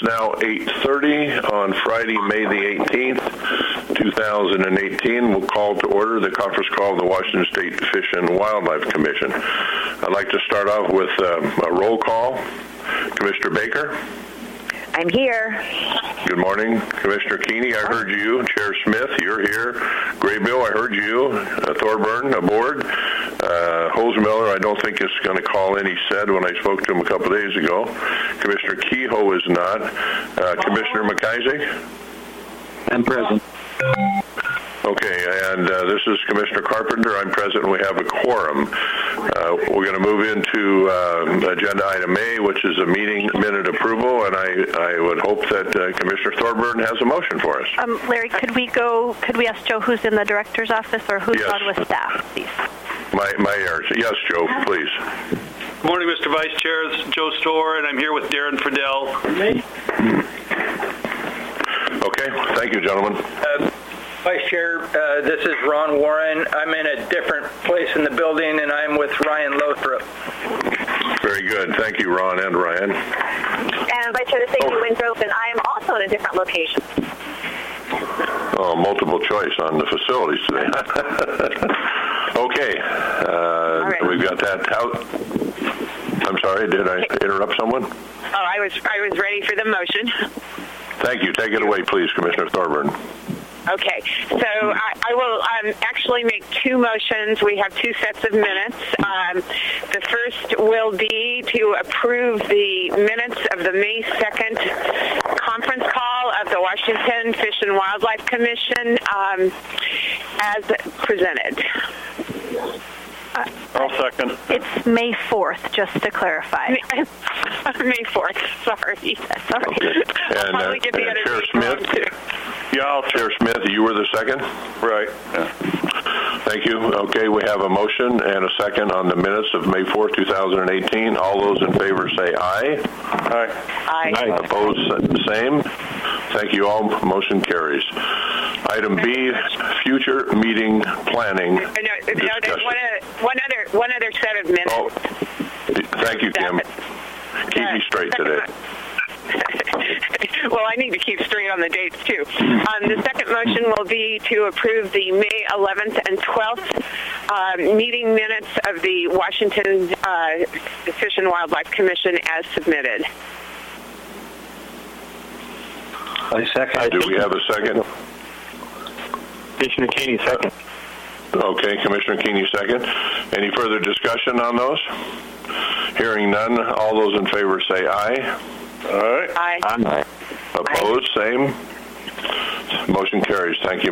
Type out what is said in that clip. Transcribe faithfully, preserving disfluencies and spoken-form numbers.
now eight thirty on Friday, May the eighteenth, two thousand eighteen. We'll call to order the conference call of the Washington State Fish and Wildlife Commission. I'd like to start off with uh, a roll call. Commissioner Baker? I'm here. Good morning. Commissioner Keeney, I heard you. Chair Smith, you're here. Graybill, I heard you. Uh, Thorburn, aboard. Uh, Holzmiller, I don't think is going to call in, he said when I spoke to him a couple days ago. Commissioner Kehoe is not. Uh, Commissioner McIsaac? I'm present. Okay, and uh, this is Commissioner Carpenter. I'm present, and we have a quorum. Uh, we're going to move into uh, agenda item A, which is a meeting minute approval, and I, I would hope that uh, Commissioner Thorburn has a motion for us. Um, Larry, could we go, could we ask Joe who's in the director's office or who's yes. on with staff, please? My, my errors. Yes, Joe, please. Good morning, Mister Vice Chair. This is Joe Storr, and I'm here with Darren Friedel. Okay, thank you, gentlemen. Uh, Vice Chair, uh, this is Ron Warren. I'm in a different place in the building, and I'm with Ryan Lothrop. Very good. Thank you, Ron and Ryan. And Vice Chair, this is Amy Winthrop, and I am also in a different location. Oh, multiple choice on the facilities today. Okay, uh, right. We've got that out. I'm sorry, did I interrupt someone? Oh, I was I was ready for the motion. Thank you. Take it away, please, Commissioner Thorburn. Okay, so I, I will um, actually make two motions. We have two sets of minutes. Um, the first will be to approve the minutes of the May second conference call of the Washington Fish and Wildlife Commission um, as presented. Uh, I'll second. It's May fourth, just to clarify. May fourth, sorry. Sorry. Okay. I'll And, probably uh, get the and other Chair date Smith? wrong, too. Yeah, I'll, Chair Smith, you were the second? Right. Yeah. Thank you. Okay, we have a motion and a second on the minutes of May fourth, two thousand eighteen. All those in favor say aye. Aye. Aye. Aye. Opposed, same. Thank you all. Motion carries. Item B, future meeting planning. No, no, there's discussion. one, uh, one other one other set of minutes. Oh, thank you, Kim. Keep me straight today. Well, I need to keep straight on the dates, too. Um, the second motion will be to approve the May eleventh and twelfth uh, meeting minutes of the Washington uh, Fish and Wildlife Commission as submitted. I second. Do we have a second? Commissioner Keeney, second. Okay, Commissioner Keeney, second. Any further discussion on those? Hearing none, all those in favor say aye. All right. Aye. Aye. Opposed, same. Motion carries. Thank you,